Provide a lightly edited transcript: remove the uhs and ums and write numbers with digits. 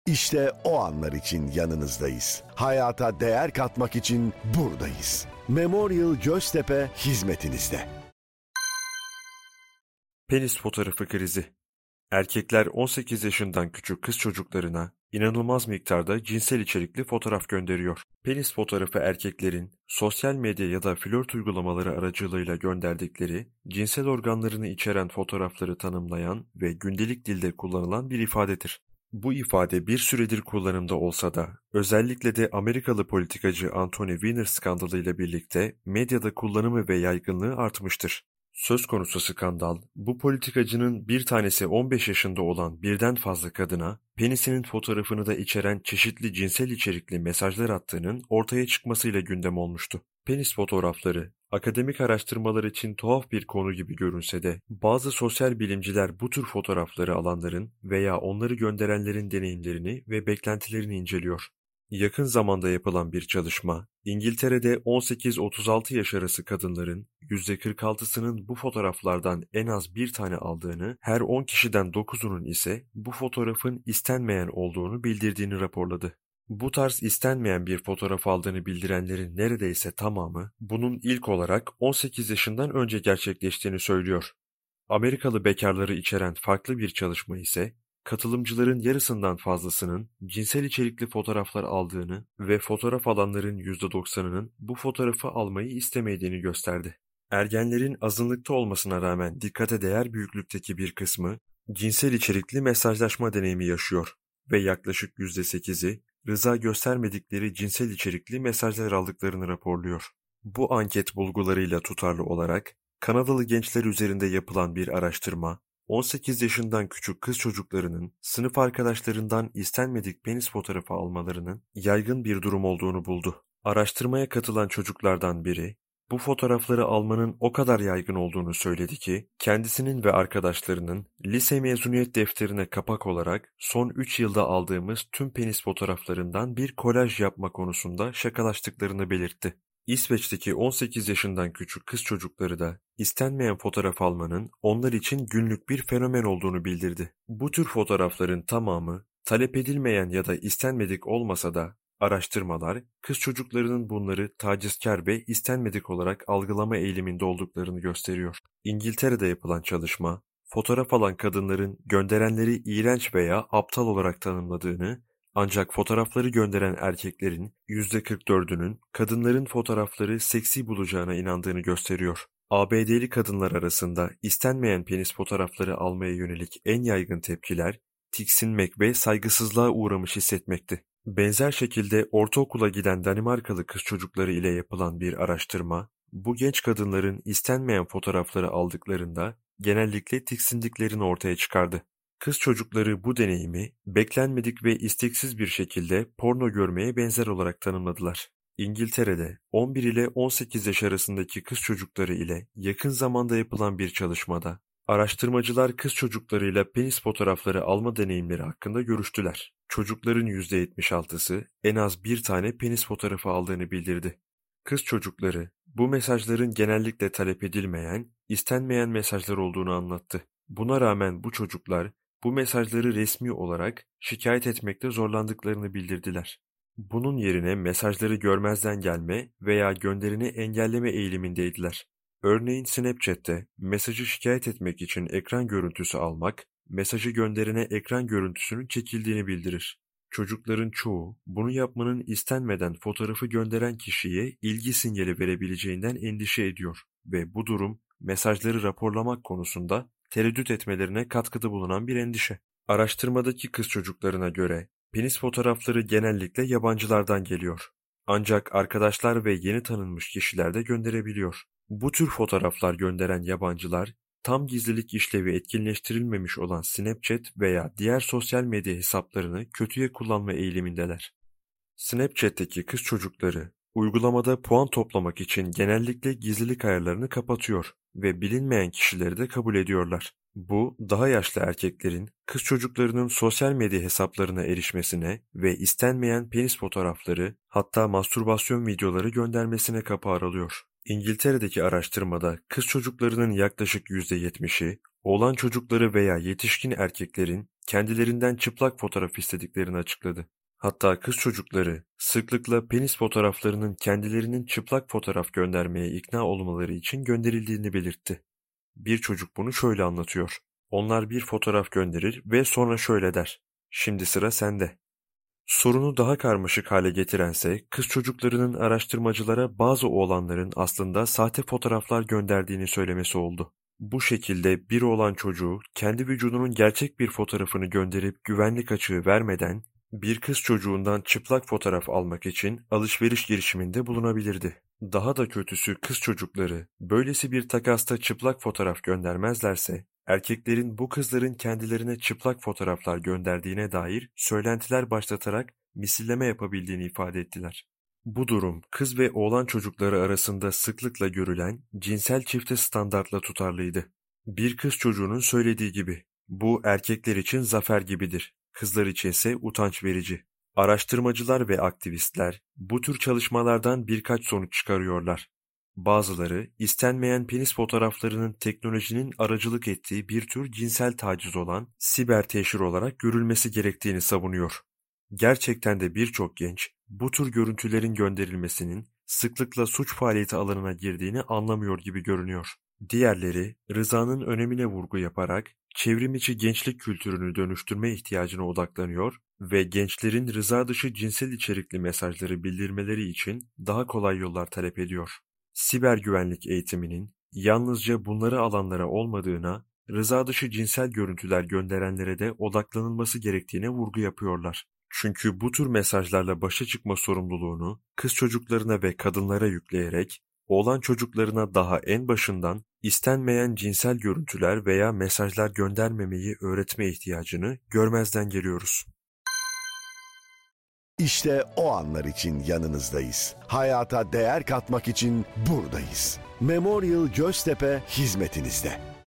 İşte o anlar için yanınızdayız. Hayata değer katmak için buradayız. Memorial Göztepe hizmetinizde. Penis fotoğrafı krizi. Erkekler 18 yaşından küçük kız çocuklarına inanılmaz miktarda cinsel içerikli fotoğraf gönderiyor. Penis fotoğrafı erkeklerin sosyal medya ya da flört uygulamaları aracılığıyla gönderdikleri cinsel organlarını içeren fotoğrafları tanımlayan ve gündelik dilde kullanılan bir ifadedir. Bu ifade bir süredir kullanımda olsa da özellikle de Amerikalı politikacı Anthony Weiner skandalıyla birlikte medyada kullanımı ve yaygınlığı artmıştır. Söz konusu skandal, bu politikacının bir tanesi 15 yaşında olan birden fazla kadına penisinin fotoğrafını da içeren çeşitli cinsel içerikli mesajlar attığının ortaya çıkmasıyla gündem olmuştu. Penis fotoğrafları, akademik araştırmalar için tuhaf bir konu gibi görünse de bazı sosyal bilimciler bu tür fotoğrafları alanların veya onları gönderenlerin deneyimlerini ve beklentilerini inceliyor. Yakın zamanda yapılan bir çalışma, İngiltere'de 18-36 yaş arası kadınların %46'sının bu fotoğraflardan en az bir tane aldığını, her 10 kişiden 9'unun ise bu fotoğrafın istenmeyen olduğunu bildirdiğini raporladı. Bu tarz istenmeyen bir fotoğraf aldığını bildirenlerin neredeyse tamamı bunun ilk olarak 18 yaşından önce gerçekleştiğini söylüyor. Amerikalı bekarları içeren farklı bir çalışma ise katılımcıların yarısından fazlasının cinsel içerikli fotoğraflar aldığını ve fotoğraf alanların %90'ının bu fotoğrafı almayı istemediğini gösterdi. Ergenlerin azınlıkta olmasına rağmen dikkate değer büyüklükteki bir kısmı cinsel içerikli mesajlaşma deneyimi yaşıyor ve yaklaşık %8'i rıza göstermedikleri cinsel içerikli mesajlar aldıklarını raporluyor. Bu anket bulgularıyla tutarlı olarak Kanadalı gençler üzerinde yapılan bir araştırma, 18 yaşından küçük kız çocuklarının sınıf arkadaşlarından istenmedik penis fotoğrafı almalarının yaygın bir durum olduğunu buldu. Araştırmaya katılan çocuklardan biri, bu fotoğrafları almanın o kadar yaygın olduğunu söyledi ki, kendisinin ve arkadaşlarının lise mezuniyet defterine kapak olarak son 3 yılda aldığımız tüm penis fotoğraflarından bir kolaj yapma konusunda şakalaştıklarını belirtti. İsveç'teki 18 yaşından küçük kız çocukları da istenmeyen fotoğraf almanın onlar için günlük bir fenomen olduğunu bildirdi. Bu tür fotoğrafların tamamı talep edilmeyen ya da istenmedik olmasa da araştırmalar kız çocuklarının bunları tacizkar ve istenmedik olarak algılama eğiliminde olduklarını gösteriyor. İngiltere'de yapılan çalışma, fotoğraf alan kadınların gönderenleri iğrenç veya aptal olarak tanımladığını, ancak fotoğrafları gönderen erkeklerin %44'ünün kadınların fotoğrafları seksi bulacağına inandığını gösteriyor. ABD'li kadınlar arasında istenmeyen penis fotoğrafları almaya yönelik en yaygın tepkiler, tiksinmek ve saygısızlığa uğramış hissetmekti. Benzer şekilde ortaokula giden Danimarkalı kız çocukları ile yapılan bir araştırma, bu genç kadınların istenmeyen fotoğrafları aldıklarında genellikle tiksindiklerini ortaya çıkardı. Kız çocukları bu deneyimi beklenmedik ve isteksiz bir şekilde porno görmeye benzer olarak tanımladılar. İngiltere'de 11 ile 18 yaş arasındaki kız çocukları ile yakın zamanda yapılan bir çalışmada araştırmacılar kız çocuklarıyla penis fotoğrafları alma deneyimleri hakkında görüştüler. Çocukların %76'sı en az bir tane penis fotoğrafı aldığını bildirdi. Kız çocukları bu mesajların genellikle talep edilmeyen, istenmeyen mesajlar olduğunu anlattı. Buna rağmen bu çocuklar bu mesajları resmi olarak şikayet etmekte zorlandıklarını bildirdiler. Bunun yerine mesajları görmezden gelme veya gönderini engelleme eğilimindeydiler. Örneğin Snapchat'te mesajı şikayet etmek için ekran görüntüsü almak, mesajı gönderene ekran görüntüsünün çekildiğini bildirir. Çocukların çoğu bunu yapmanın istenmeden fotoğrafı gönderen kişiye ilgi sinyali verebileceğinden endişe ediyor ve bu durum mesajları raporlamak konusunda tereddüt etmelerine katkıda bulunan bir endişe. Araştırmadaki kız çocuklarına göre penis fotoğrafları genellikle yabancılardan geliyor. Ancak arkadaşlar ve yeni tanınmış kişiler de gönderebiliyor. Bu tür fotoğraflar gönderen yabancılar tam gizlilik işlevi etkinleştirilmemiş olan Snapchat veya diğer sosyal medya hesaplarını kötüye kullanma eğilimindeler. Snapchat'teki kız çocukları uygulamada puan toplamak için genellikle gizlilik ayarlarını kapatıyor ve bilinmeyen kişileri de kabul ediyorlar. Bu, daha yaşlı erkeklerin kız çocuklarının sosyal medya hesaplarına erişmesine ve istenmeyen penis fotoğrafları, hatta mastürbasyon videoları göndermesine kapı aralıyor. İngiltere'deki araştırmada kız çocuklarının yaklaşık %70'i, oğlan çocukları veya yetişkin erkeklerin kendilerinden çıplak fotoğraf istediklerini açıkladı. Hatta kız çocukları sıklıkla penis fotoğraflarının kendilerinin çıplak fotoğraf göndermeye ikna olmaları için gönderildiğini belirtti. Bir çocuk bunu şöyle anlatıyor. Onlar bir fotoğraf gönderir ve sonra şöyle der. Şimdi sıra sende. Sorunu daha karmaşık hale getirense kız çocuklarının araştırmacılara bazı oğlanların aslında sahte fotoğraflar gönderdiğini söylemesi oldu. Bu şekilde bir oğlan çocuğu kendi vücudunun gerçek bir fotoğrafını gönderip güvenlik açığı vermeden bir kız çocuğundan çıplak fotoğraf almak için alışveriş girişiminde bulunabilirdi. Daha da kötüsü kız çocukları böylesi bir takasta çıplak fotoğraf göndermezlerse erkeklerin bu kızların kendilerine çıplak fotoğraflar gönderdiğine dair söylentiler başlatarak misilleme yapabildiğini ifade ettiler. Bu durum kız ve oğlan çocukları arasında sıklıkla görülen cinsel çifte standartla tutarlıydı. Bir kız çocuğunun söylediği gibi, bu erkekler için zafer gibidir, kızlar içinse utanç verici. Araştırmacılar ve aktivistler bu tür çalışmalardan birkaç sonuç çıkarıyorlar. Bazıları istenmeyen penis fotoğraflarının teknolojinin aracılık ettiği bir tür cinsel taciz olan siber teşhir olarak görülmesi gerektiğini savunuyor. Gerçekten de birçok genç bu tür görüntülerin gönderilmesinin sıklıkla suç faaliyeti alanına girdiğini anlamıyor gibi görünüyor. Diğerleri rızanın önemine vurgu yaparak çevrim içi gençlik kültürünü dönüştürme ihtiyacına odaklanıyor ve gençlerin rıza dışı cinsel içerikli mesajları bildirmeleri için daha kolay yollar talep ediyor. Siber güvenlik eğitiminin yalnızca bunları alanlara olmadığına, rıza dışı cinsel görüntüler gönderenlere de odaklanılması gerektiğine vurgu yapıyorlar. Çünkü bu tür mesajlarla başa çıkma sorumluluğunu kız çocuklarına ve kadınlara yükleyerek, oğlan çocuklarına daha en başından istenmeyen cinsel görüntüler veya mesajlar göndermemeyi öğretme ihtiyacını görmezden geliyoruz. İşte o anlar için yanınızdayız. Hayata değer katmak için buradayız. Memorial Göztepe hizmetinizde.